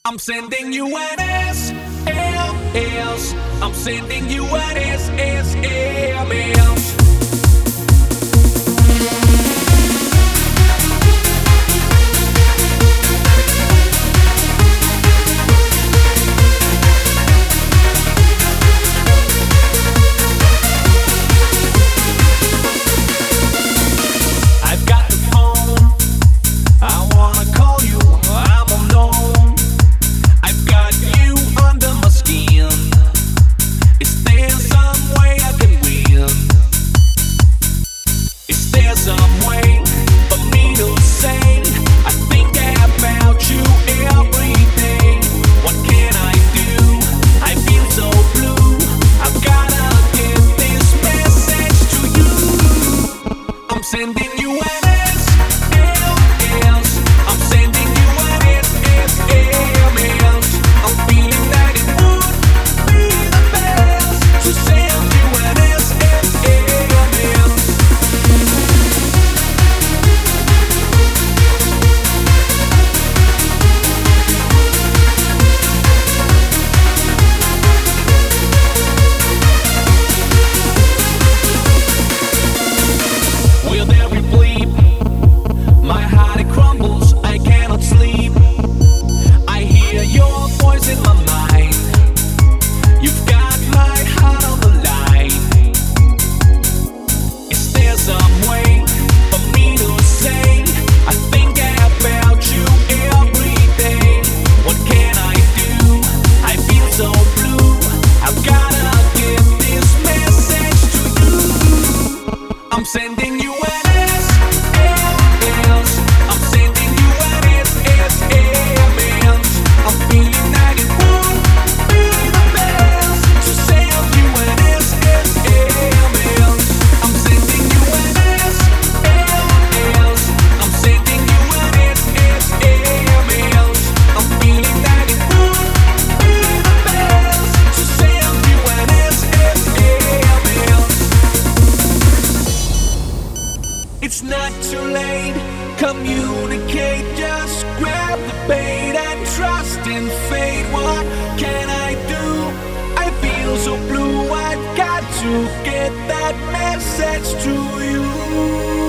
I'm sending you an SLS. I'm sending you an SSMS. I've got the phone. I wanna call you. I'm alone. I've got you under my skin. Is there some way I can win? Is there some way for me to say I think about you every day? What can I do? I feel so blue. I've gotta get this message to you. I'm sending you an SLS. I'm sending you an SSMS. I'm feeling that it would be the best to send you an SSMS. Will there be bleep? My heart it crumbles, I cannot sleep. I hear your voice in my mind. You've got my heart on the line. Is there some way for me to say I think about you every day? What can I do? I feel so blue. I've gotta get this message to you. I'm sending you an SLS. I'm sending you an SSMS. I'm feeling that it would be the best to send you an SSMS. I'm sending you an SLS. I'm sending you an SSMS. I'm feeling that it would be the best to send you an SSMS. It's not too late, communicate, just grab the bait and trust in fate. What can I do? I feel so blue, I've got to get that message to you.